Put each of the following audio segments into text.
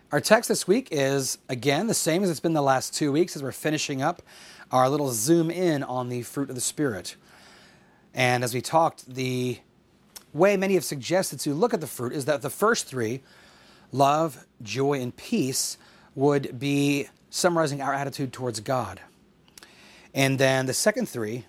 Our text this week is, again, the same as it's been the last 2 weeks as we're finishing up our little zoom in on the fruit of the Spirit. And as we talked, the way many have suggested to look at the fruit is that the first three, love, joy, and peace, would be summarizing our attitude towards God. And then the second three,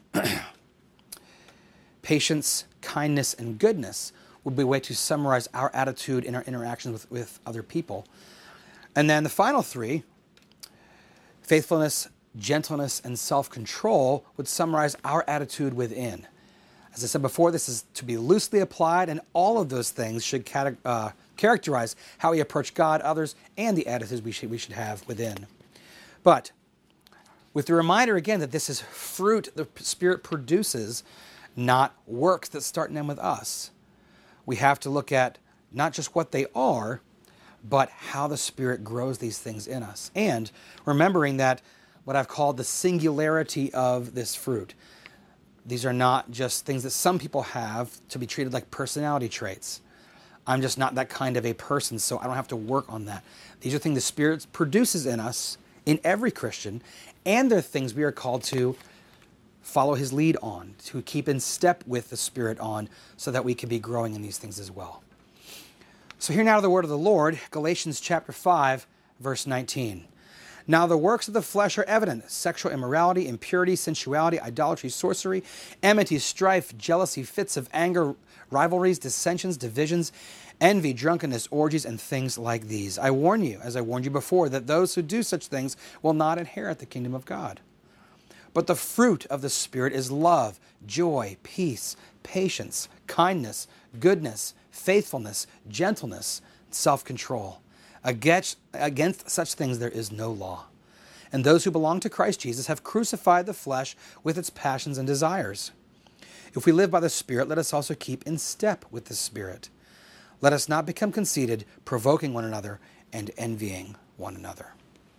patience, kindness, and goodness, would be a way to summarize our attitude in our interactions with other people. And then the final three, faithfulness, gentleness, and self-control, would summarize our attitude within. As I said before, this is to be loosely applied, and all of those things should characterize how we approach God, others, and the attitudes we should have within. But with the reminder again that this is fruit the Spirit produces, not works that start and end with us. We have to look at not just what they are, but how the Spirit grows these things in us. And remembering that what I've called the singularity of this fruit. These are not just things that some people have to be treated like personality traits. I'm just not that kind of a person, so I don't have to work on that. These are things the Spirit produces in us, in every Christian, and they're things we are called to follow His lead on, to keep in step with the Spirit on, so that we can be growing in these things as well. So hear now the word of the Lord, Galatians chapter 5, verse 19. Now the works of the flesh are evident: sexual immorality, impurity, sensuality, idolatry, sorcery, enmity, strife, jealousy, fits of anger, rivalries, dissensions, divisions, envy, drunkenness, orgies, and things like these. I warn you, as I warned you before, that those who do such things will not inherit the kingdom of God. But the fruit of the Spirit is love, joy, peace, patience, kindness, goodness, faithfulness, gentleness, self-control. Against such things there is no law. And those who belong to Christ Jesus have crucified the flesh with its passions and desires. If we live by the Spirit, let us also keep in step with the Spirit. Let us not become conceited, provoking one another and envying one another.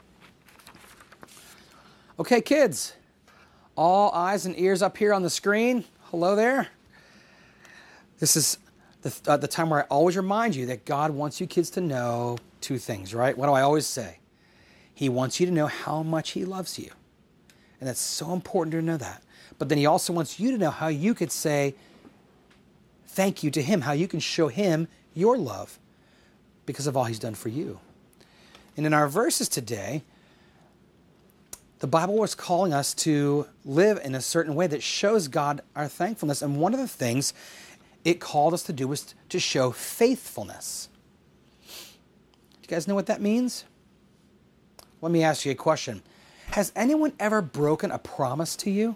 Okay, kids, all eyes and ears up here on the screen. Hello there. This is the time where I always remind you that God wants you kids to know two things, right? What do I always say? He wants you to know how much He loves you. And that's so important to know that. But then He also wants you to know how you could say thank you to Him, how you can show Him your love because of all He's done for you. And in our verses today, the Bible was calling us to live in a certain way that shows God our thankfulness. And one of the things it called us to do was to show faithfulness. Do you guys know what that means? Let me ask you a question. Has anyone ever broken a promise to you?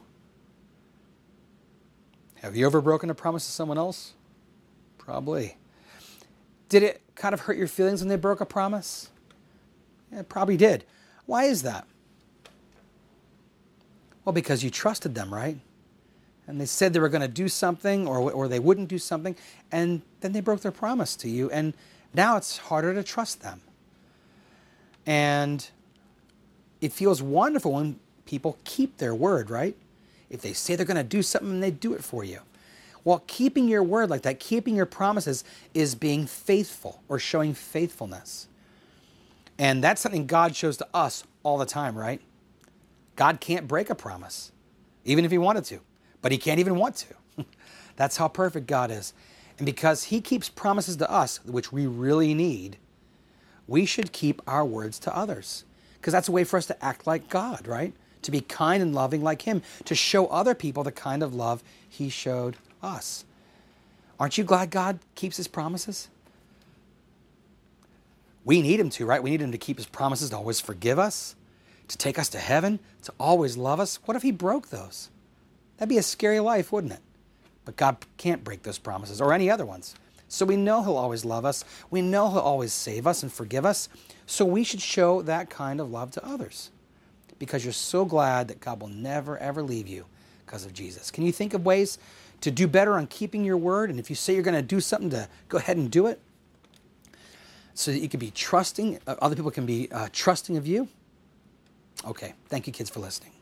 Have you ever broken a promise to someone else? Probably. Did it kind of hurt your feelings when they broke a promise? Yeah, it probably did. Why is that? Well, because you trusted them, right? And they said they were going to do something or they wouldn't do something, and then they broke their promise to you, and now it's harder to trust them. And it feels wonderful when people keep their word, right? If they say they're going to do something, they do it for you. Well, keeping your word like that, keeping your promises, is being faithful or showing faithfulness. And that's something God shows to us all the time, right? God can't break a promise, even if He wanted to. But He can't even want to. That's how perfect God is. And because He keeps promises to us, which we really need, we should keep our words to others. Because that's a way for us to act like God, right? To be kind and loving like Him. To show other people the kind of love He showed us. Aren't you glad God keeps His promises? We need Him to, right? We need Him to keep His promises, to always forgive us, to take us to heaven, to always love us. What if He broke those? That'd be a scary life, wouldn't it? But God can't break those promises or any other ones. So we know He'll always love us. We know He'll always save us and forgive us. So we should show that kind of love to others because you're so glad that God will never, ever leave you because of Jesus. Can you think of ways to do better on keeping your word? And if you say you're going to do something, to go ahead and do it so that you can be trusting, other people can be trusting of you? Okay, thank you kids for listening.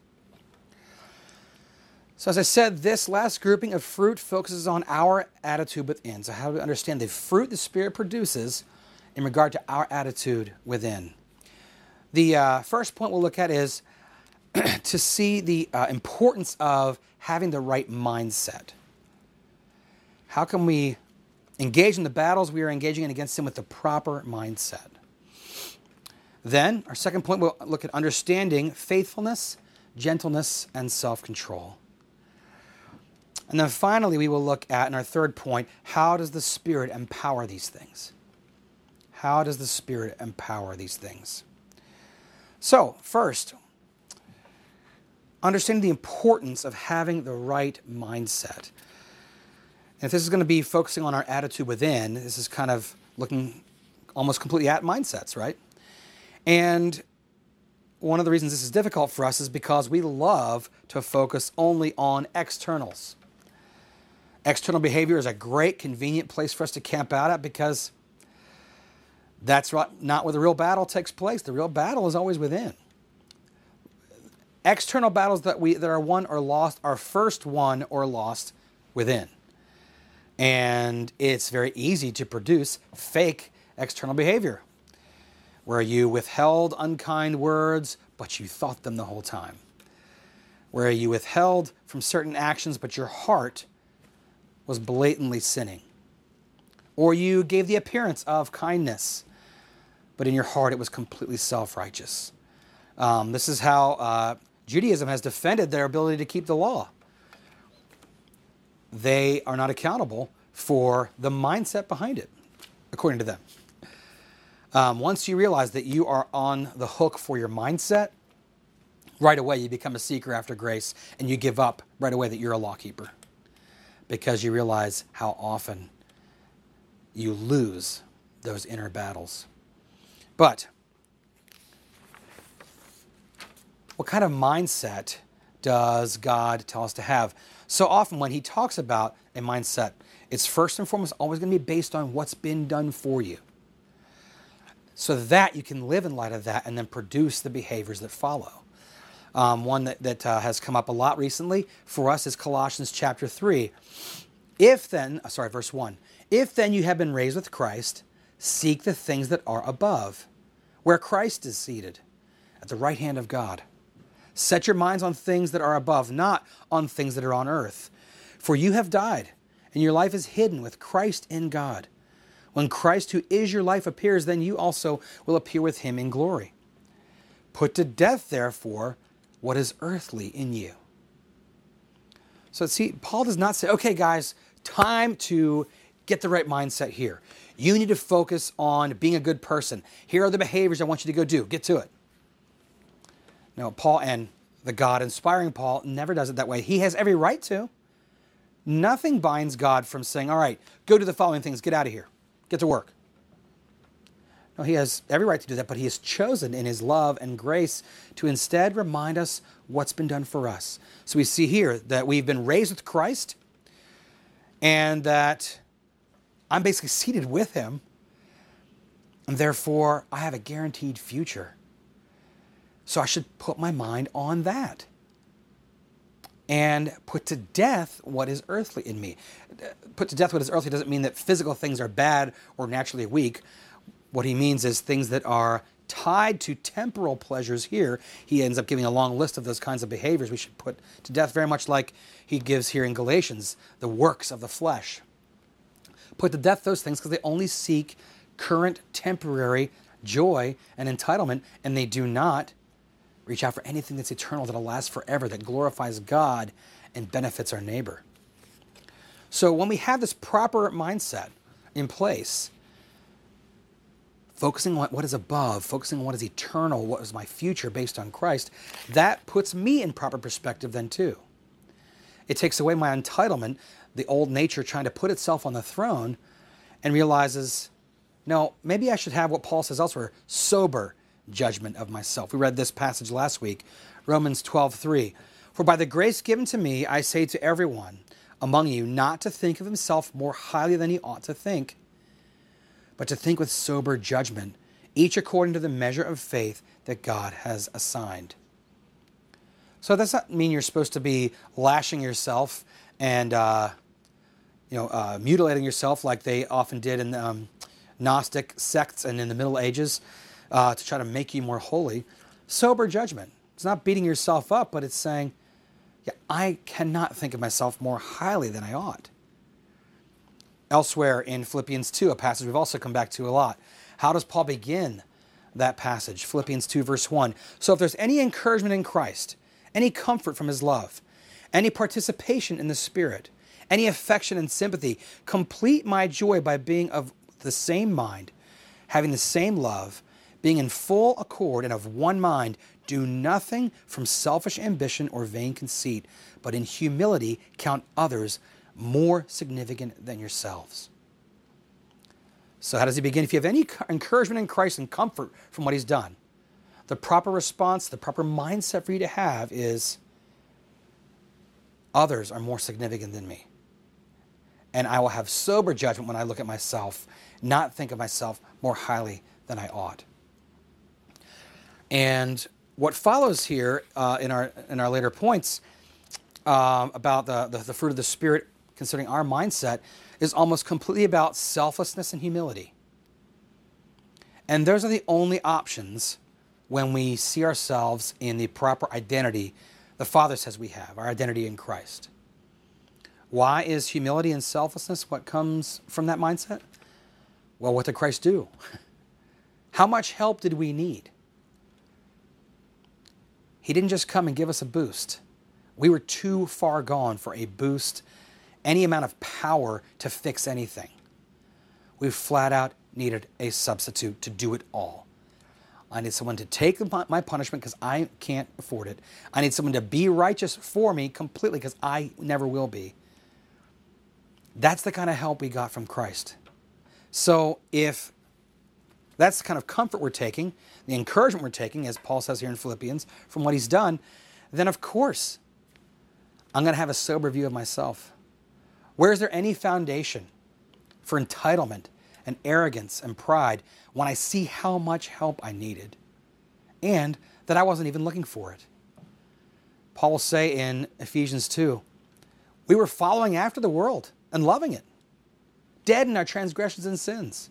So as I said, this last grouping of fruit focuses on our attitude within. So how do we understand the fruit the Spirit produces in regard to our attitude within. The first point we'll look at is to see the importance of having the right mindset. How can we engage in the battles we are engaging in against sin with the proper mindset? Then, our second point, we'll look at understanding faithfulness, gentleness, and self-control. And then finally, we will look at, in our third point, how does the Spirit empower these things? How does the Spirit empower these things? So, first, understanding the importance of having the right mindset. And if this is going to be focusing on our attitude within, this is kind of looking almost completely at mindsets, right? And one of the reasons this is difficult for us is because we love to focus only on externals. External behavior is a great, convenient place for us to camp out at because that's not where the real battle takes place. The real battle is always within. External battles that are won or lost are first won or lost within. And it's very easy to produce fake external behavior, where you withheld unkind words, but you thought them the whole time. Where you withheld from certain actions, but your heart was blatantly sinning. Or you gave the appearance of kindness, but in your heart it was completely self-righteous. This is how Judaism has defended their ability to keep the law. They are not accountable for the mindset behind it, according to them. Once you realize that you are on the hook for your mindset, right away you become a seeker after grace and you give up right away that you're a lawkeeper, because you realize how often you lose those inner battles. But what kind of mindset does God tell us to have? So often when he talks about a mindset, it's first and foremost always going to be based on what's been done for you, so that you can live in light of that and then produce the behaviors that follow. One that has come up a lot recently for us is Colossians chapter 3. Verse 1. If then you have been raised with Christ, seek the things that are above, where Christ is seated at the right hand of God. Set your minds on things that are above, not on things that are on earth. For you have died, and your life is hidden with Christ in God. When Christ, who is your life, appears, then you also will appear with him in glory. Put to death, therefore, what is earthly in you. So see, Paul does not say, okay, guys, time to get the right mindset here. You need to focus on being a good person. Here are the behaviors I want you to go do. Get to it. No, Paul, and the God inspiring Paul, never does it that way. He has every right to. Nothing binds God from saying, all right, go do the following things, get out of here, get to work. No, he has every right to do that, but he has chosen in his love and grace to instead remind us what's been done for us. So we see here that we've been raised with Christ, and that I'm basically seated with him, and therefore I have a guaranteed future. So I should put my mind on that and put to death what is earthly in me. Put to death what is earthly doesn't mean that physical things are bad or naturally weak. What he means is things that are tied to temporal pleasures here. He ends up giving a long list of those kinds of behaviors we should put to death, very much like he gives here in Galatians, the works of the flesh. Put to death those things because they only seek current temporary joy and entitlement, and they do not reach out for anything that's eternal, that'll last forever, that glorifies God and benefits our neighbor. So when we have this proper mindset in place, focusing on what is above, focusing on what is eternal, what is my future based on Christ, that puts me in proper perspective then too. It takes away my entitlement, the old nature trying to put itself on the throne, and realizes, no, maybe I should have what Paul says elsewhere, sober judgment of myself. We read this passage last week, Romans 12:3. For by the grace given to me, I say to everyone among you not to think of himself more highly than he ought to think, but to think with sober judgment, each according to the measure of faith that God has assigned. So that doesn't mean you're supposed to be lashing yourself and mutilating yourself like they often did in Gnostic sects and in the Middle Ages to try to make you more holy. Sober judgment. It's not beating yourself up, but it's saying, yeah, I cannot think of myself more highly than I ought. Elsewhere in Philippians 2, a passage we've also come back to a lot, how does Paul begin that passage? Philippians 2, verse 1. So if there's any encouragement in Christ, any comfort from his love, any participation in the Spirit, any affection and sympathy, complete my joy by being of the same mind, having the same love, being in full accord and of one mind. Do nothing from selfish ambition or vain conceit, but in humility count others more significant than yourselves. So how does he begin? If you have any encouragement in Christ and comfort from what he's done, the proper response, the proper mindset for you to have is, others are more significant than me. And I will have sober judgment when I look at myself, not think of myself more highly than I ought. And what follows here in our later points about the fruit of the Spirit, considering our mindset, is almost completely about selflessness and humility. And those are the only options when we see ourselves in the proper identity the Father says we have, our identity in Christ. Why is humility and selflessness what comes from that mindset? Well, what did Christ do? How much help did we need? He didn't just come and give us a boost. We were too far gone for a boost, any amount of power to fix anything. We flat out needed a substitute to do it all. I need someone to take my punishment because I can't afford it. I need someone to be righteous for me completely because I never will be. That's the kind of help we got from Christ. So if that's the kind of comfort we're taking, the encouragement we're taking, as Paul says here in Philippians, from what he's done, then of course, I'm going to have a sober view of myself. Where is there any foundation for entitlement and arrogance and pride when I see how much help I needed and that I wasn't even looking for it? Paul will say in Ephesians 2, we were following after the world and loving it, dead in our transgressions and sins.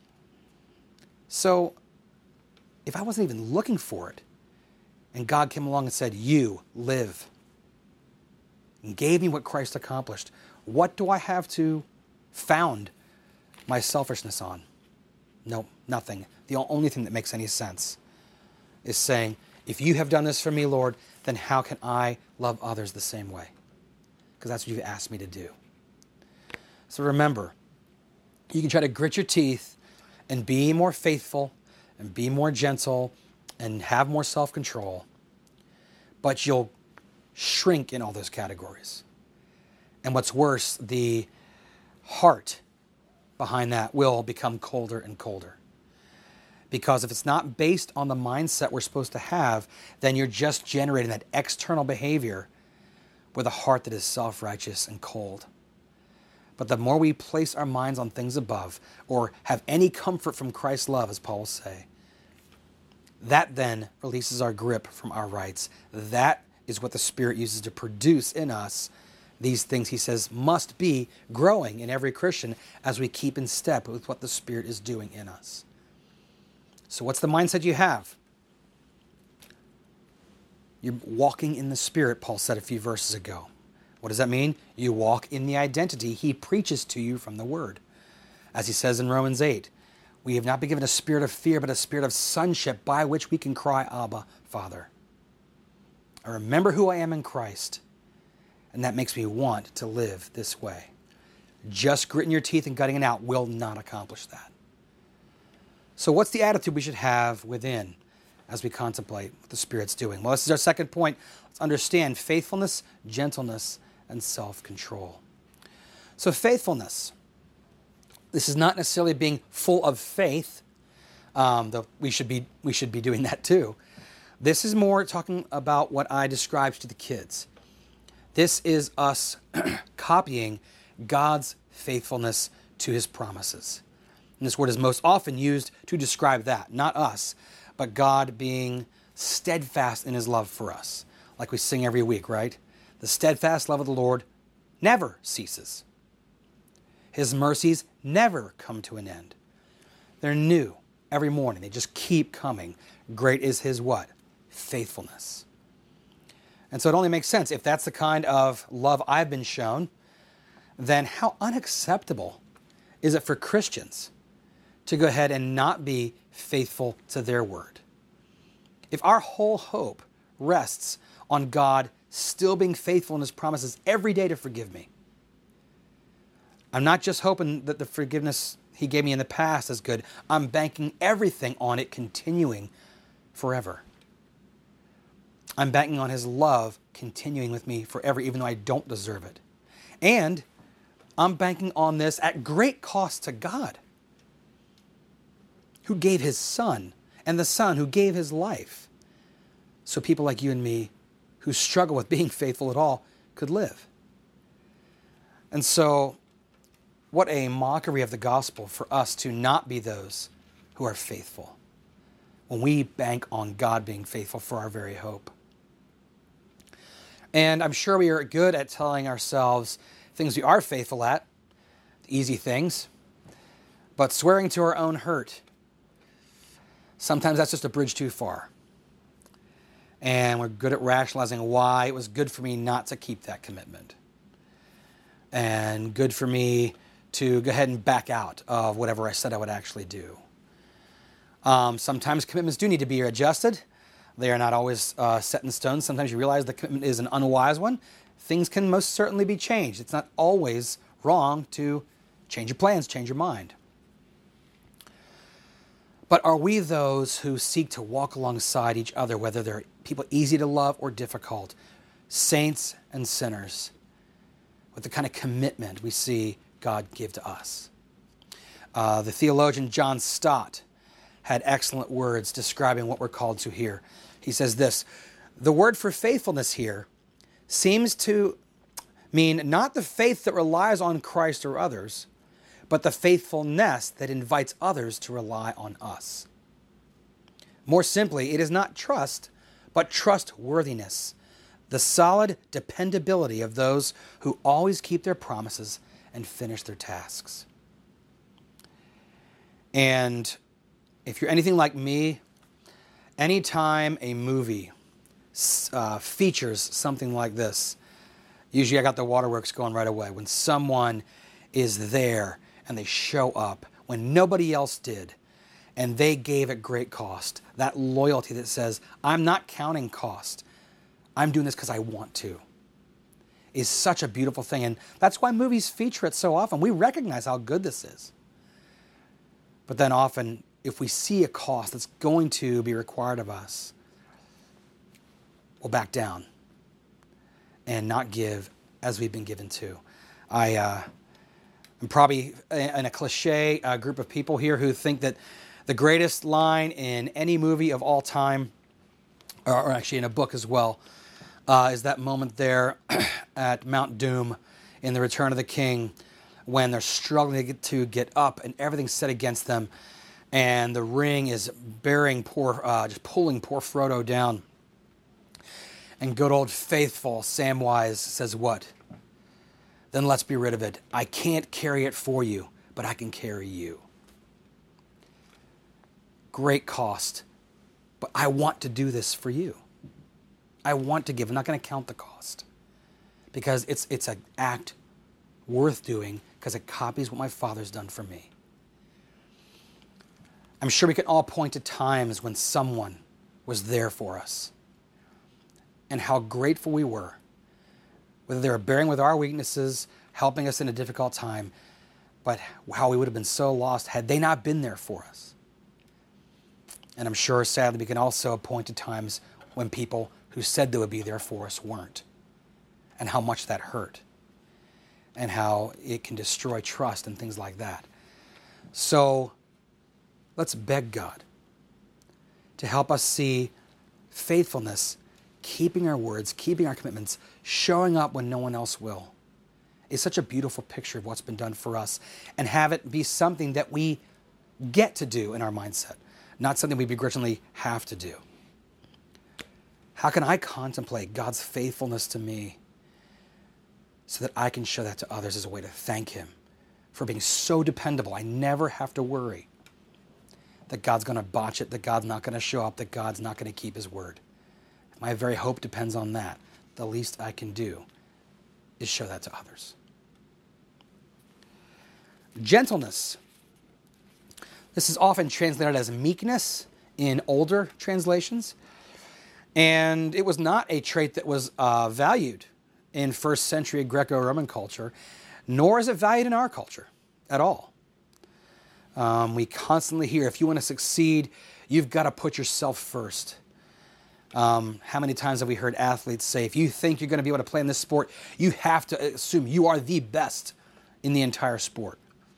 So if I wasn't even looking for it and God came along and said, you live, and gave me what Christ accomplished, what do I have to found my selfishness on? No, nothing. The only thing that makes any sense is saying, if you have done this for me, Lord, then how can I love others the same way? Because that's what you've asked me to do. So remember, you can try to grit your teeth and be more faithful and be more gentle and have more self-control, but you'll shrink in all those categories. And what's worse, the heart behind that will become colder and colder. Because if it's not based on the mindset we're supposed to have, then you're just generating that external behavior with a heart that is self-righteous and cold. But the more we place our minds on things above, or have any comfort from Christ's love, as Paul will say, that then releases our grip from our rights. That is what the Spirit uses to produce in us these things he says must be growing in every Christian as we keep in step with what the Spirit is doing in us. So what's the mindset you have? You're walking in the Spirit, Paul said a few verses ago. What does that mean? You walk in the identity he preaches to you from the Word. As he says in Romans 8, we have not been given a spirit of fear, but a spirit of sonship by which we can cry, Abba, Father. I remember who I am in Christ, and that makes me want to live this way. Just gritting your teeth and gutting it out will not accomplish that. So what's the attitude we should have within as we contemplate what the Spirit's doing? Well, this is our second point. Let's understand faithfulness, gentleness, and self-control. So faithfulness. This is not necessarily being full of faith, though we should be doing that too. This is more talking about what I described to the kids. This is us copying God's faithfulness to his promises. And this word is most often used to describe that, not us, but God being steadfast in his love for us. Like we sing every week, right? The steadfast love of the Lord never ceases. His mercies never come to an end. They're new every morning. They just keep coming. Great is his what? Faithfulness. And so it only makes sense. If that's the kind of love I've been shown, then how unacceptable is it for Christians to go ahead and not be faithful to their word? If our whole hope rests on God still being faithful in his promises every day to forgive me, I'm not just hoping that the forgiveness he gave me in the past is good. I'm banking everything on it continuing forever. I'm banking on his love continuing with me forever, even though I don't deserve it. And I'm banking on this at great cost to God, who gave his son, and the son who gave his life, so people like you and me who struggle with being faithful at all could live. And so, what a mockery of the gospel for us to not be those who are faithful when we bank on God being faithful for our very hope. And I'm sure we are good at telling ourselves things we are faithful at, the easy things, but swearing to our own hurt, sometimes that's just a bridge too far. And we're good at rationalizing why it was good for me not to keep that commitment. And good for me to go ahead and back out of whatever I said I would actually do. Sometimes commitments do need to be adjusted. They are not always set in stone. Sometimes you realize the commitment is an unwise one. Things can most certainly be changed. It's not always wrong to change your plans, change your mind. But are we those who seek to walk alongside each other, whether they're people easy to love or difficult, saints and sinners, with the kind of commitment we see God give to us? The theologian John Stott had excellent words describing what we're called to here. He says this: the word for faithfulness here seems to mean not the faith that relies on Christ or others, but the faithfulness that invites others to rely on us. More simply, it is not trust, but trustworthiness, the solid dependability of those who always keep their promises and finish their tasks. And if you're anything like me, anytime a movie features something like this, usually I got the waterworks going right away. When someone is there and they show up when nobody else did, and they gave at great cost, that loyalty that says, I'm not counting cost, I'm doing this because I want to, is such a beautiful thing. And that's why movies feature it so often. We recognize how good this is. But then often, if we see a cost that's going to be required of us, we'll back down and not give as we've been given to. I'm probably in a cliche group of people here who think that the greatest line in any movie of all time, or actually in a book as well, is that moment there at Mount Doom in The Return of the King when they're struggling to get up and everything's set against them, and the ring is just pulling poor Frodo down. And good old faithful Samwise says what? Then let's be rid of it. I can't carry it for you, but I can carry you. Great cost, but I want to do this for you. I want to give. I'm not going to count the cost because it's an act worth doing because it copies what my Father's done for me. I'm sure we can all point to times when someone was there for us and how grateful we were, whether they were bearing with our weaknesses, helping us in a difficult time, but how we would have been so lost had they not been there for us. And I'm sure, sadly, we can also point to times when people who said they would be there for us weren't, and how much that hurt, and how it can destroy trust and things like that. So let's beg God to help us see faithfulness, keeping our words, keeping our commitments, showing up when no one else will, is such a beautiful picture of what's been done for us, and have it be something that we get to do in our mindset, not something we begrudgingly have to do. How can I contemplate God's faithfulness to me so that I can show that to others as a way to thank Him for being so dependable? I never have to worry that God's going to botch it, that God's not going to show up, that God's not going to keep his word. If my very hope depends on that, the least I can do is show that to others. Gentleness. This is often translated as meekness in older translations. And it was not a trait that was valued in first century Greco-Roman culture, nor is it valued in our culture at all. We constantly hear, if you want to succeed, you've got to put yourself first. How many times have we heard athletes say, if you think you're going to be able to play in this sport, you have to assume you are the best in the entire sport.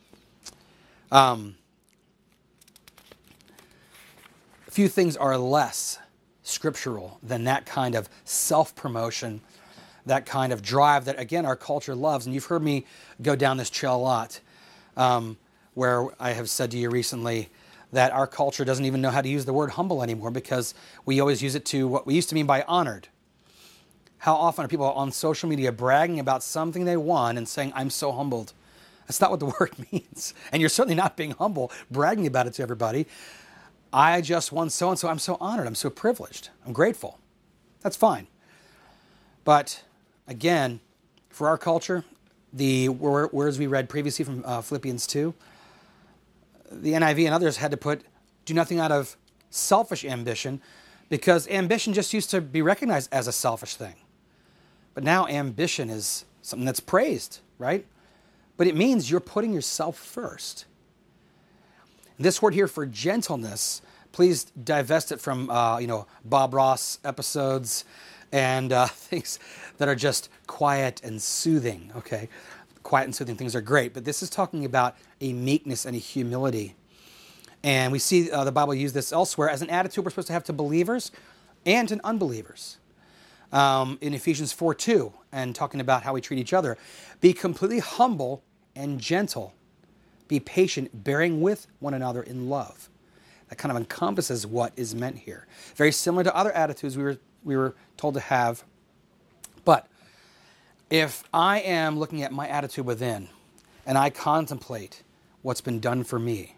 Few things are less scriptural than that kind of self-promotion, that kind of drive that, again, our culture loves. And you've heard me go down this trail a lot, where I have said to you recently that our culture doesn't even know how to use the word humble anymore because we always use it to what we used to mean by honored. How often are people on social media bragging about something they won and saying, I'm so humbled? That's not what the word means. And you're certainly not being humble, bragging about it to everybody. I just won so-and-so. I'm so honored. I'm so privileged. I'm grateful. That's fine. But again, for our culture, the words we read previously from Philippians 2, the NIV and others had to put, do nothing out of selfish ambition, because ambition just used to be recognized as a selfish thing. But now ambition is something that's praised, right? But it means you're putting yourself first. This word here for gentleness, please divest it from Bob Ross episodes and things that are just quiet and soothing. Okay, quiet and soothing things are great, but this is talking about a meekness and a humility. And we see the Bible use this elsewhere as an attitude we're supposed to have to believers and to unbelievers. In Ephesians 4:2, and talking about how we treat each other, be completely humble and gentle. Be patient, bearing with one another in love. That kind of encompasses what is meant here. Very similar to other attitudes we were told to have. But if I am looking at my attitude within, and I contemplate what's been done for me,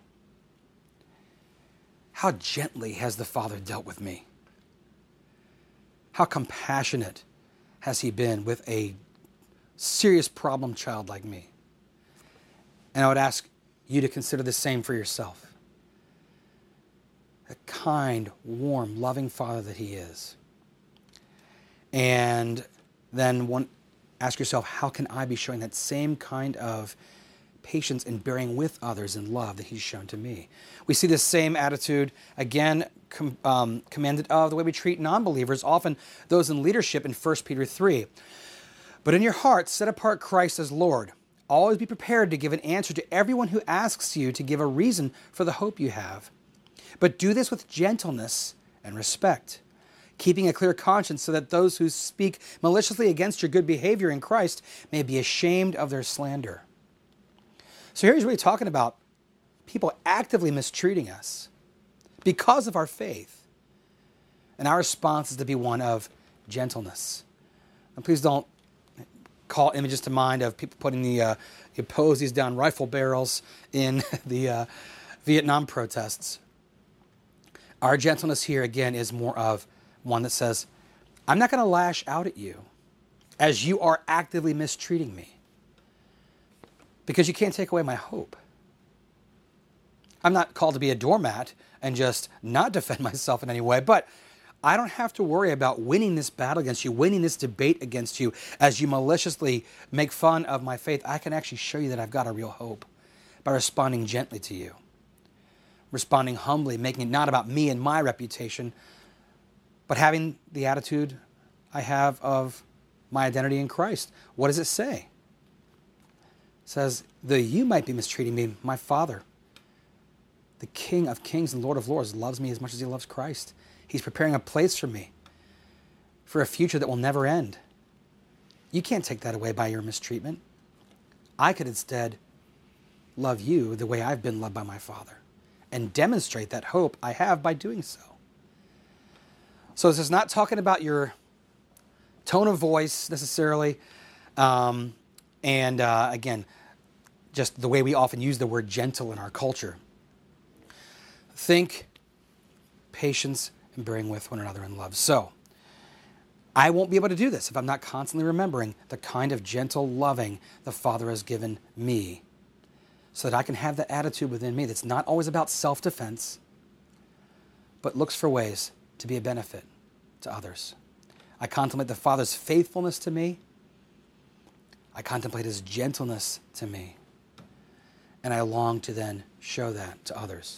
how gently has the Father dealt with me? How compassionate has he been with a serious problem child like me? And I would ask you to consider the same for yourself. A kind, warm, loving Father that he is. And then ask yourself, how can I be showing that same kind of patience and bearing with others in love that he's shown to me? We see this same attitude, again, commanded of the way we treat non-believers, often those in leadership in 1 Peter 3. But in your hearts, set apart Christ as Lord. Always be prepared to give an answer to everyone who asks you to give a reason for the hope you have. But do this with gentleness and respect, keeping a clear conscience so that those who speak maliciously against your good behavior in Christ may be ashamed of their slander. So here's really talking about people actively mistreating us because of our faith. And our response is to be one of gentleness. And please don't call images to mind of people putting the posies down rifle barrels in the Vietnam protests. Our gentleness here, again, is more of one that says, I'm not going to lash out at you as you are actively mistreating me, because you can't take away my hope. I'm not called to be a doormat and just not defend myself in any way, but I don't have to worry about winning this battle against you, winning this debate against you as you maliciously make fun of my faith. I can actually show you that I've got a real hope by responding gently to you, responding humbly, making it not about me and my reputation, but having the attitude I have of my identity in Christ. What does it say? It says, though you might be mistreating me, my Father, the King of Kings and Lord of Lords, loves me as much as he loves Christ. He's preparing a place for me, for a future that will never end. You can't take that away by your mistreatment. I could instead love you the way I've been loved by my Father and demonstrate that hope I have by doing so. So this is not talking about your tone of voice necessarily, again, just the way we often use the word gentle in our culture. Think, patience, and bearing with one another in love. So, I won't be able to do this if I'm not constantly remembering the kind of gentle loving the Father has given me, so that I can have the attitude within me that's not always about self-defense, but looks for ways to be a benefit to others. I contemplate the Father's faithfulness to me. I contemplate his gentleness to me. And I long to then show that to others.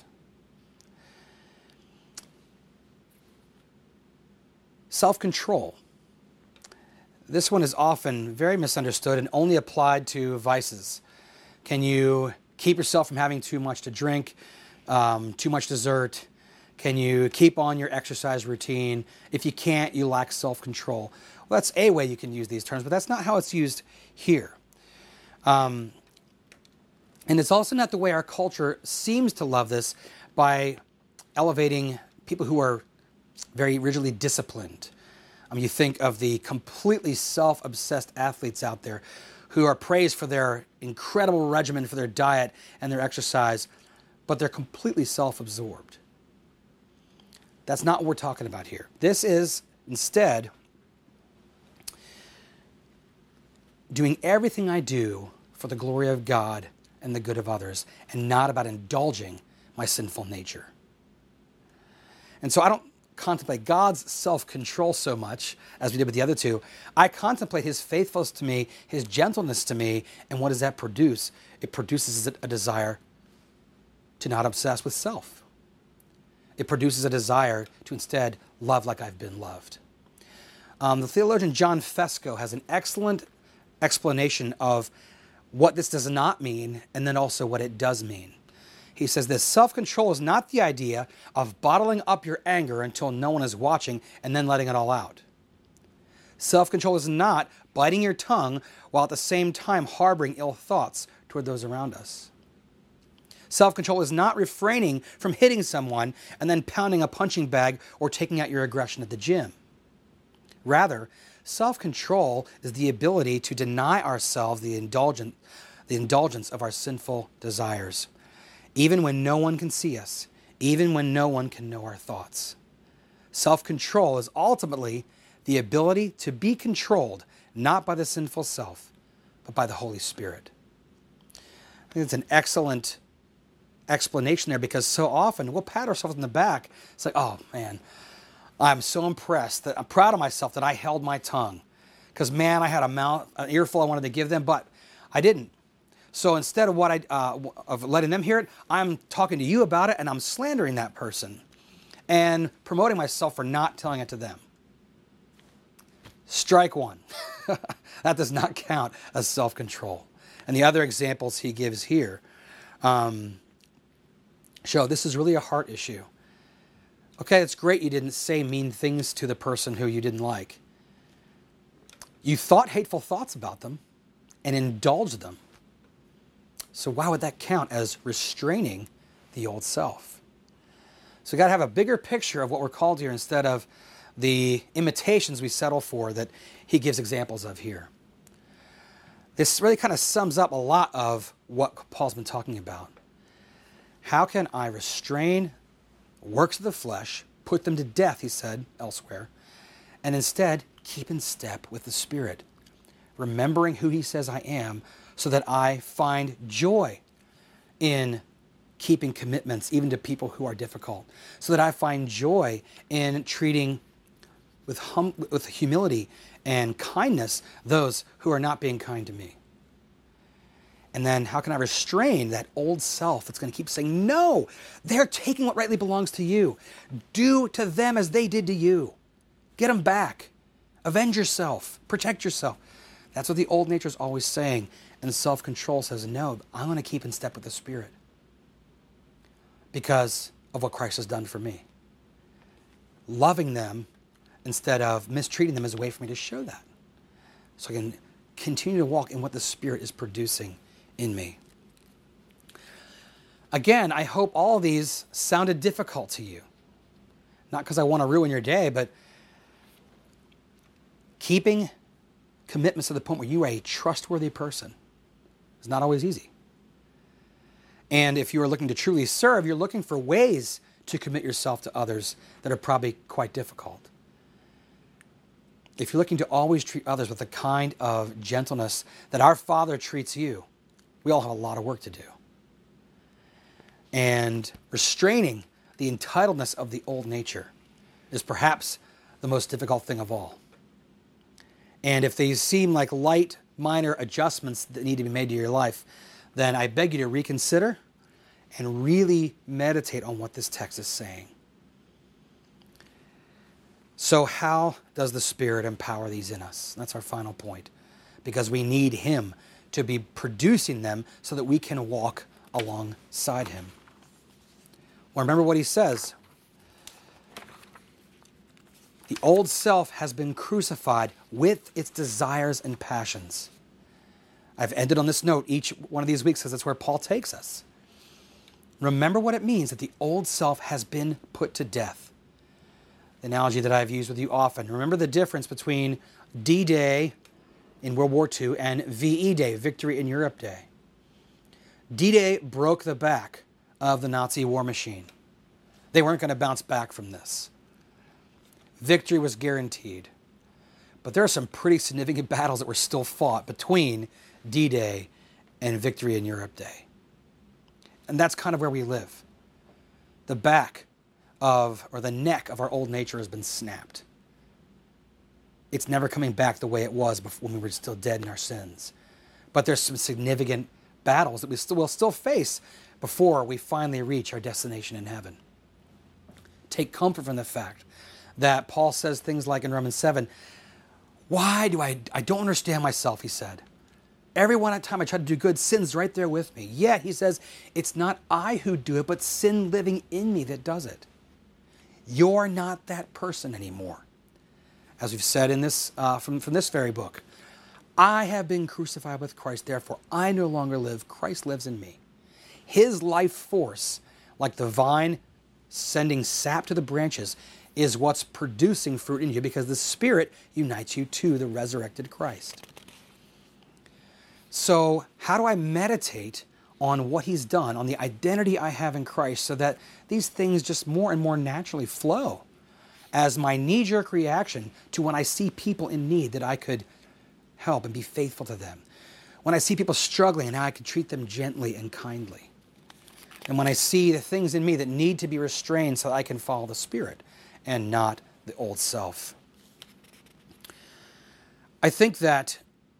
Self-control. This one is often very misunderstood and only applied to vices. Can you keep yourself from having too much to drink, too much dessert? Can you keep on your exercise routine? If you can't, you lack self-control. Well, that's a way you can use these terms, but that's not how it's used here. And it's also not the way our culture seems to love this, by elevating people who are very rigidly disciplined. You think of the completely self-obsessed athletes out there who are praised for their incredible regimen for their diet and their exercise, but they're completely self-absorbed. That's not what we're talking about here. This is instead doing everything I do for the glory of God and the good of others, and not about indulging my sinful nature. And so I don't contemplate God's self-control so much as we did with the other two. I contemplate his faithfulness to me, his gentleness to me, and what does that produce? It produces a desire to not obsess with self. It produces a desire to instead love like I've been loved. The theologian John Fesco has an excellent explanation of what this does not mean, and then also what it does mean. He says this: self-control is not the idea of bottling up your anger until no one is watching and then letting it all out. Self-control is not biting your tongue while at the same time harboring ill thoughts toward those around us. Self-control is not refraining from hitting someone and then pounding a punching bag or taking out your aggression at the gym. Rather, self-control is the ability to deny ourselves the indulgence of our sinful desires, even when no one can see us, even when no one can know our thoughts. Self-control is ultimately the ability to be controlled, not by the sinful self, but by the Holy Spirit. I think it's an excellent explanation there, because so often we'll pat ourselves on the back. It's like, oh man, I'm so impressed, that I'm proud of myself that I held my tongue. Because man, I had an earful I wanted to give them, but I didn't. So instead of of letting them hear it, I'm talking to you about it, and I'm slandering that person and promoting myself for not telling it to them. Strike one. That does not count as self-control. And the other examples he gives here show this is really a heart issue. Okay, it's great you didn't say mean things to the person who you didn't like. You thought hateful thoughts about them and indulged them. So why would that count as restraining the old self? So we've got to have a bigger picture of what we're called here, instead of the imitations we settle for that he gives examples of here. This really kind of sums up a lot of what Paul's been talking about. How can I restrain works of the flesh, put them to death, he said elsewhere, and instead keep in step with the Spirit, remembering who he says I am, so that I find joy in keeping commitments, even to people who are difficult, so that I find joy in treating with humility and kindness those who are not being kind to me. And then how can I restrain that old self that's going to keep saying, no, they're taking what rightly belongs to you. Do to them as they did to you. Get them back. Avenge yourself. Protect yourself. That's what the old nature is always saying. And self-control says, no, I'm going to keep in step with the Spirit because of what Christ has done for me. Loving them instead of mistreating them is a way for me to show that. So I can continue to walk in what the Spirit is producing in me. Again, I hope all these sounded difficult to you. Not because I want to ruin your day, but keeping commitments to the point where you are a trustworthy person is not always easy. And if you are looking to truly serve, you're looking for ways to commit yourself to others that are probably quite difficult. If you're looking to always treat others with the kind of gentleness that our Father treats you, we all have a lot of work to do. And restraining the entitledness of the old nature is perhaps the most difficult thing of all. And if these seem like light, minor adjustments that need to be made to your life, then I beg you to reconsider and really meditate on what this text is saying. So how does the Spirit empower these in us? That's our final point. Because we need Him to be producing them so that we can walk alongside Him. Well, remember what He says. The old self has been crucified with its desires and passions. I've ended on this note each one of these weeks because that's where Paul takes us. Remember what it means that the old self has been put to death. The analogy that I've used with you often. Remember the difference between D-Day in World War II and VE Day, Victory in Europe Day. D-Day broke the back of the Nazi war machine. They weren't going to bounce back from this. Victory was guaranteed. But there are some pretty significant battles that were still fought between D-Day and Victory in Europe Day. And that's kind of where we live. The back of, or the neck of our old nature has been snapped. It's never coming back the way it was before, when we were still dead in our sins. But there's some significant battles that we'll still face before we finally reach our destination in heaven. Take comfort from the fact that Paul says things like in Romans 7, why do I don't understand myself, he said. Every one time I try to do good, sin's right there with me. Yet, he says, it's not I who do it, but sin living in me that does it. You're not that person anymore. As we've said in this from this very book, I have been crucified with Christ, therefore I no longer live, Christ lives in me. His life force, like the vine sending sap to the branches, is what's producing fruit in you because the Spirit unites you to the resurrected Christ. So how do I meditate on what He's done, on the identity I have in Christ, so that these things just more and more naturally flow as my knee-jerk reaction to when I see people in need that I could help and be faithful to them. When I see people struggling and how I could treat them gently and kindly. And when I see the things in me that need to be restrained so that I can follow the Spirit and not the old self. I think that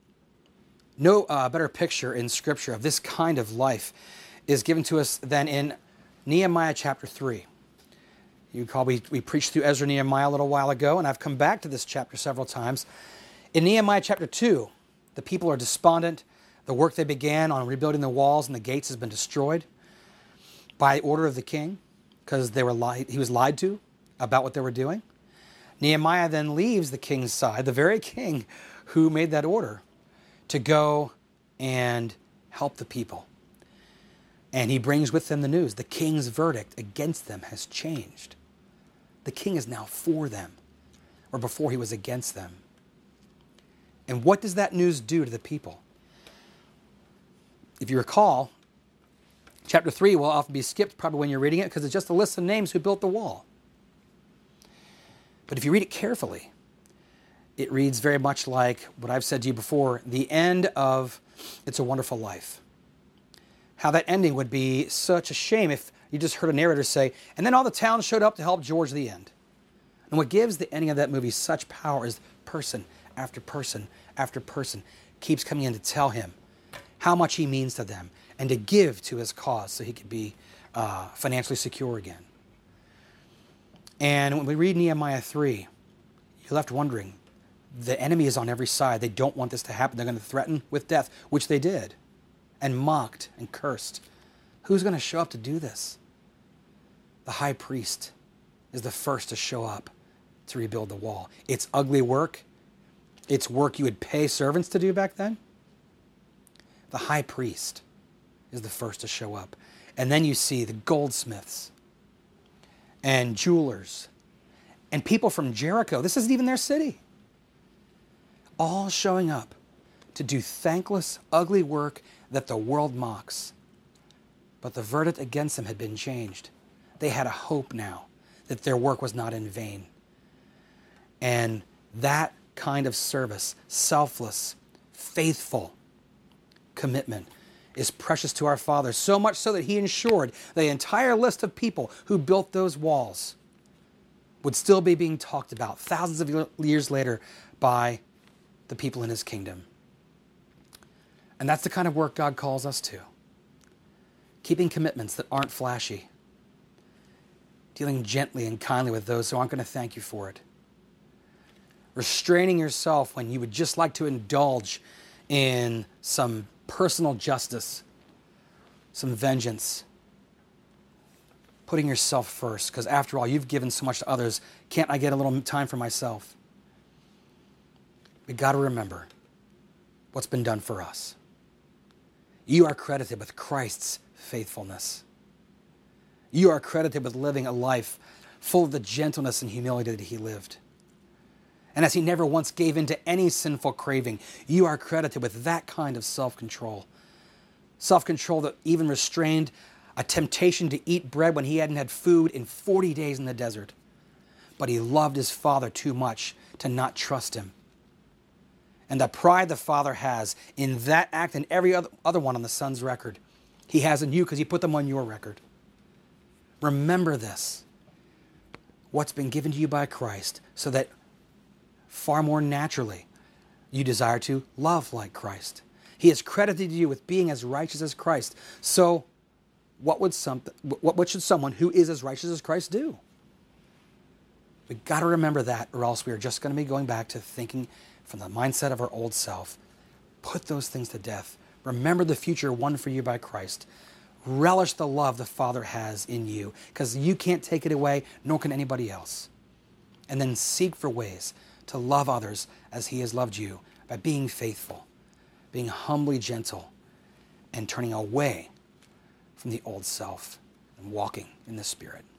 no better picture in Scripture of this kind of life is given to us than in Nehemiah chapter 3. You recall we preached through Ezra and Nehemiah a little while ago, and I've come back to this chapter several times. In Nehemiah chapter 2, the people are despondent. The work they began on rebuilding the walls and the gates has been destroyed by order of the king because he was lied to about what they were doing. Nehemiah then leaves the king's side, the very king who made that order, to go and help the people. And he brings with him the news. The king's verdict against them has changed. The king is now for them, or before he was against them. And what does that news do to the people? If you recall, chapter 3 will often be skipped probably when you're reading it because it's just a list of names who built the wall. But if you read it carefully, it reads very much like what I've said to you before, the end of It's a Wonderful Life. How that ending would be such a shame if you just heard a narrator say, and then all the towns showed up to help George the end. And what gives the ending of that movie such power is person after person after person keeps coming in to tell him how much he means to them and to give to his cause so he could be financially secure again. And when we read Nehemiah 3, you're left wondering, the enemy is on every side. They don't want this to happen. They're going to threaten with death, which they did, and mocked and cursed. Who's going to show up to do this? The high priest is the first to show up to rebuild the wall. It's ugly work. It's work you would pay servants to do back then. The high priest is the first to show up. And then you see the goldsmiths and jewelers and people from Jericho. This isn't even their city. All showing up to do thankless, ugly work that the world mocks. But the verdict against them had been changed. They had a hope now that their work was not in vain. And that kind of service, selfless, faithful commitment, is precious to our Father, so much so that he ensured the entire list of people who built those walls would still be being talked about thousands of years later by the people in his kingdom. And that's the kind of work God calls us to. Keeping commitments that aren't flashy. Dealing gently and kindly with those who aren't going to thank you for it. Restraining yourself when you would just like to indulge in some personal justice, some vengeance. Putting yourself first, because after all, you've given so much to others. Can't I get a little time for myself? We've got to remember what's been done for us. You are credited with Christ's faithfulness. You are credited with living a life full of the gentleness and humility that he lived. And as he never once gave in to any sinful craving, you are credited with that kind of self-control. Self-control that even restrained a temptation to eat bread when he hadn't had food in 40 days in the desert. But he loved his Father too much to not trust him. And the pride the Father has in that act and every other one on the Son's record, he has in you because he put them on your record. Remember this. What's been given to you by Christ, so that far more naturally you desire to love like Christ. He has credited you with being as righteous as Christ. So what should someone who is as righteous as Christ do? We've got to remember that, or else we are just going to be going back to thinking from the mindset of our old self. Put those things to death. Remember the future won for you by Christ. Relish the love the Father has in you, because you can't take it away, nor can anybody else. And then seek for ways to love others as he has loved you, by being faithful, being humbly gentle, and turning away from the old self and walking in the Spirit.